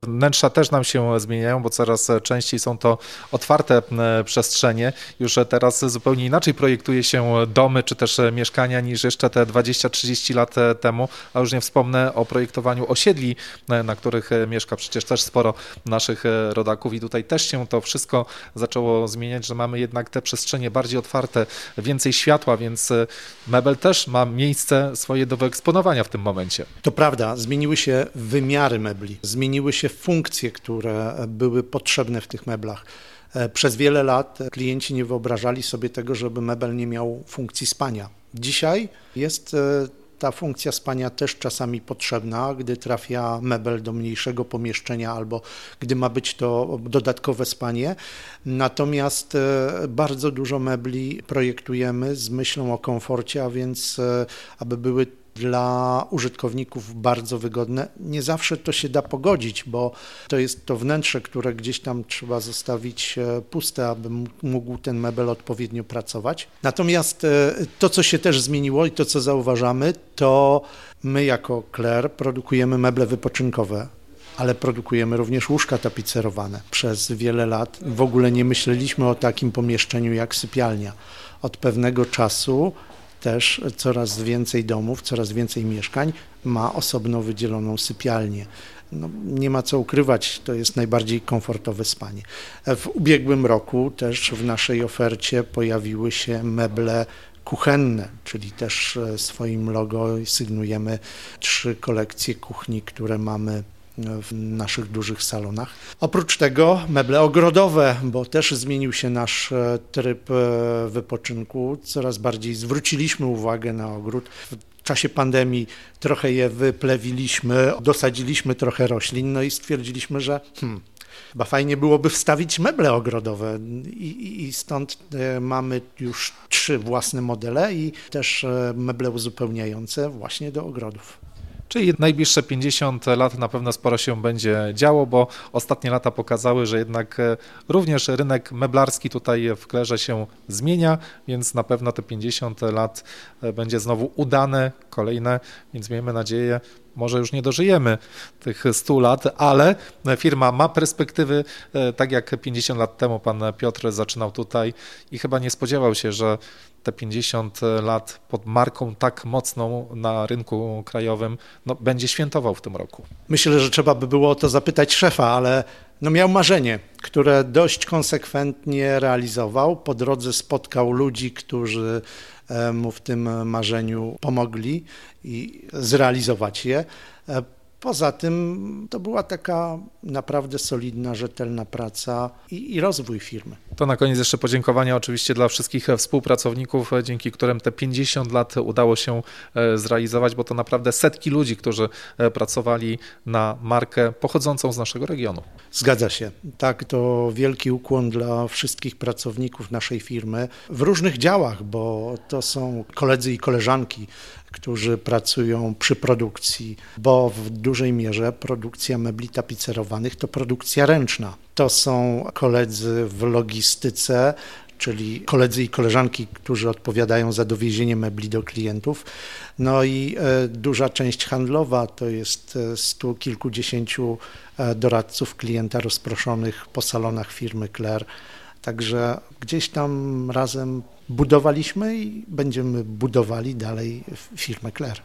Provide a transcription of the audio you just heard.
Wnętrza też nam się zmieniają, bo coraz częściej są to otwarte przestrzenie. Już teraz zupełnie inaczej projektuje się domy czy też mieszkania niż jeszcze te 20-30 lat temu, a już nie wspomnę o projektowaniu osiedli, na których mieszka przecież też sporo naszych rodaków i tutaj też się to wszystko zaczęło zmieniać, że mamy jednak te przestrzenie bardziej otwarte, więcej światła, więc mebel też ma miejsce swoje do wyeksponowania w tym momencie. To prawda, zmieniły się wymiary mebli, zmieniły się funkcje, które były potrzebne w tych meblach. Przez wiele lat klienci nie wyobrażali sobie tego, żeby mebel nie miał funkcji spania. Dzisiaj jest ta funkcja spania też czasami potrzebna, gdy trafia mebel do mniejszego pomieszczenia albo gdy ma być to dodatkowe spanie. Natomiast bardzo dużo mebli projektujemy z myślą o komforcie, a więc aby były dla użytkowników bardzo wygodne. Nie zawsze to się da pogodzić, bo to jest to wnętrze, które gdzieś tam trzeba zostawić puste, aby mógł ten mebel odpowiednio pracować. Natomiast to, co się też zmieniło i to, co zauważamy, to my jako Clair produkujemy meble wypoczynkowe, ale produkujemy również łóżka tapicerowane. Przez wiele lat w ogóle nie myśleliśmy o takim pomieszczeniu jak sypialnia. Od pewnego czasu też coraz więcej domów, coraz więcej mieszkań ma osobno wydzieloną sypialnię. No, nie ma co ukrywać, to jest najbardziej komfortowe spanie. W ubiegłym roku też w naszej ofercie pojawiły się meble kuchenne, czyli też swoim logo sygnujemy 3 kolekcje kuchni, które mamy w naszych dużych salonach. Oprócz tego meble ogrodowe, bo też zmienił się nasz tryb wypoczynku. Coraz bardziej zwróciliśmy uwagę na ogród. W czasie pandemii trochę je wyplewiliśmy, dosadziliśmy trochę roślin, no i stwierdziliśmy, że chyba fajnie byłoby wstawić meble ogrodowe i stąd mamy już 3 własne modele i też meble uzupełniające właśnie do ogrodów. Czyli najbliższe 50 lat na pewno sporo się będzie działo, bo ostatnie lata pokazały, że jednak również rynek meblarski tutaj w Clairze się zmienia, więc na pewno te 50 lat będzie znowu udane, kolejne, więc miejmy nadzieję, może już nie dożyjemy tych 100 lat, ale firma ma perspektywy, tak jak 50 lat temu pan Piotr zaczynał tutaj i chyba nie spodziewał się, że te 50 lat pod marką tak mocną na rynku krajowym będzie świętował w tym roku. Myślę, że trzeba by było o to zapytać szefa, ale miał marzenie, które dość konsekwentnie realizował. Po drodze spotkał ludzi, którzy mu w tym marzeniu pomogli i zrealizować je. Poza tym to była taka naprawdę solidna, rzetelna praca i rozwój firmy. To na koniec jeszcze podziękowania oczywiście dla wszystkich współpracowników, dzięki którym te 50 lat udało się zrealizować, bo to naprawdę setki ludzi, którzy pracowali na markę pochodzącą z naszego regionu. Zgadza się. Tak, to wielki ukłon dla wszystkich pracowników naszej firmy w różnych działach, bo to są koledzy i koleżanki, którzy pracują przy produkcji, bo w dużej mierze produkcja mebli tapicerowanych to produkcja ręczna. To są koledzy w logistyce, czyli koledzy i koleżanki, którzy odpowiadają za dowiezienie mebli do klientów. No i duża część handlowa to jest 100 kilkudziesięciu doradców klienta rozproszonych po salonach firmy Clair. Także gdzieś tam razem budowaliśmy i będziemy budowali dalej firmę Clair.